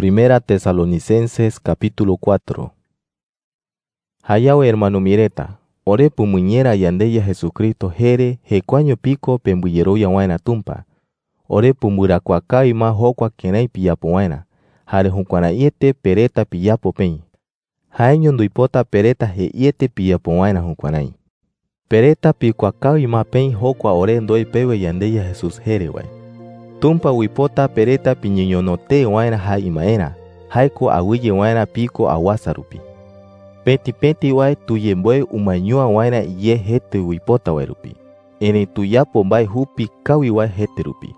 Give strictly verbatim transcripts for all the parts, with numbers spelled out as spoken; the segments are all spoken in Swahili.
Primera Tesalonicenses capítulo cuatro. Hayawe hermano mireta, ore pumuñera yandeya Jesucristo jere hekuaño pico pembuyero ya waina tumpa. Ore pumura kwaka ima hokwa kenai piyapo waina. Hare hunkwana iete pereta piyapo peñi. Haeño nduipota pereta he iete piyapo waina hunkwanai. Pereta pi kwaka ima peñi hokwa ore ndoi pewe yandeya Jesus jere wai. Tumpa wipota pereta piñeñonote waina ha imaena. Haiko awiye waina pico awasarupi. Peti peti wai tuyemboe umanyua waina ye hete wipota wairupi. Ene tuyapo mbai hupi kawi wai hete rupi.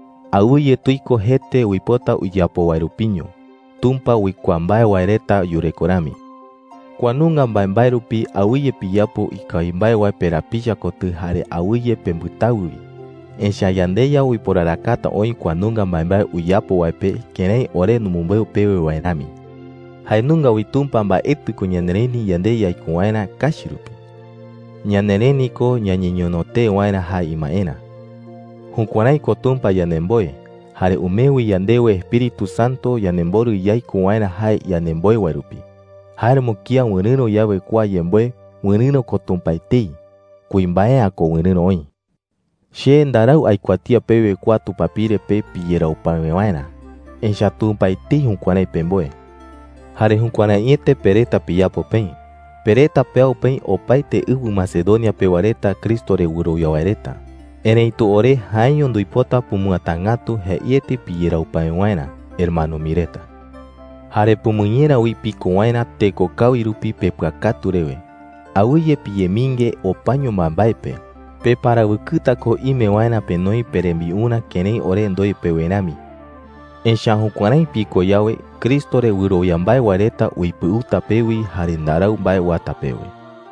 Awiye tuiko hete wipota uyapo wairupiño. Tumpa wikwambae waireta yurekorami. Kwanunga mbai mbai rupi awiye piyapo ikaimbae wai perapilla kotu hare awiye pembutawi. Ensha yandeya wiporarakata oi kwanunga mbai mbai uyapo waipe kenei ore numumbe upewe wairami. Hainunga witumpa mba etu ko nyanereni yandeya iko waina kashirupi. Nyanereni ko nyanyenyonote waina ha imaena. Hunkwanai ko tumpa yanemboe. Hare umewi yandewe Espiritu Santo yanemboru yaiko waina hai yanemboe wairupi. Hare mukia wenino yawe kwa yemboe wenino ko tumpa itei. Kuimbae ako wenino oi. She ndarau aikwatia pewe kwa tupapire pe piyera upawe waina. Ensha tumpa itei hunkwanai pemboe. Hare hunkwana iete pereta piyapo pen. Pereta peao pen opaite ubu Macedonia pewareta Cristo re wuro yawareta. Eneitu ore haño nduipota pumuatangatu he iete piyera upae waina, hermano mireta. Hare pumuñera ui pico waina teko kawirupi pepakatu rewe. Awiye piyeminge opaño mambaipe. Pe para wukuta ko ime waina penoi perembi una kenei ore ndoi pewenami. Ensha hunkwanai pico yawe Cristo re wuro yambai wareta uipu utapewi hare ndarau mbai watapewi.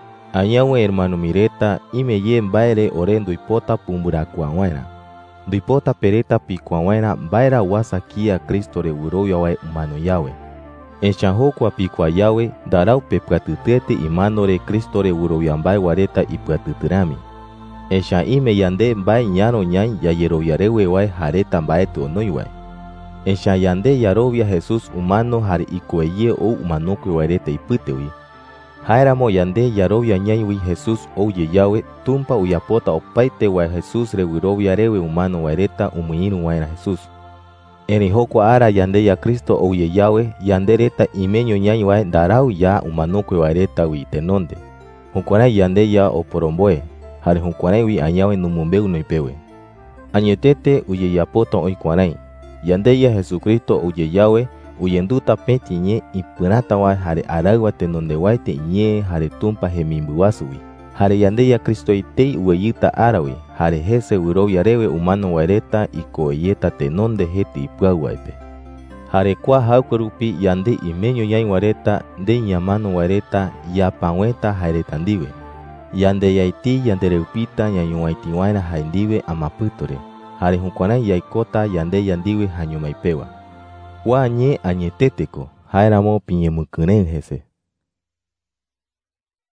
Ayawe hermano mireta ime ye mbaire ore nduipota pumbura kwa waina. Nduipota pereta pi kwa waina mbaira wasakia Cristo re wuro yawe umano yawe. Ensha hokwa pi kwa yawe ndarau pepatutete imano re Cristo re wuro yambai wareta ipatuturami. Ensha ime yande mbai nyano nyai ya yero yarewe wai hareta mbae tonoi wai. Ensha yande yarobia Jesus humano hare ikueye o umanokwe wareta iputewi. Hairamo yande yarobia nyaiwi Jesus o yeyawe tumpa uyapota opaite wa Jesus re wirobia rewe humano wareta umuinu waina Jesus. Eni hokwa ara yande ya Cristo o yeyawe yande reta imeño nyai wa darau ya umanokwe wareta witenonde. Hunkwana yande ya oporomboe. Hare hunkwanai wi anyawe numumbeu noipewe. Anyetete uyeyapota oikwanai. Yandeya Jesucristo uyeyawe uyenduta peti nye ipurata wa hare aragwa tenonde waite nye hare tumpa hemimbu wasui. Hare yandeya Cristo itei ueyita arawe hare hese wiro yarewe umano wareta iko yeta tenonde heti ipua waipe. Hare kwa haukurupi yande imeño yai wareta de nyamano wareta ya panweta hare tandiwe. Yande yaiti yande reupita nyanyuwaiti waina haindiwe amaputore. Hare hunkwana yaikota yande yandiwe hanyumaipewa. Wa nye anyeteteko, haeramo pinye mukunen hese.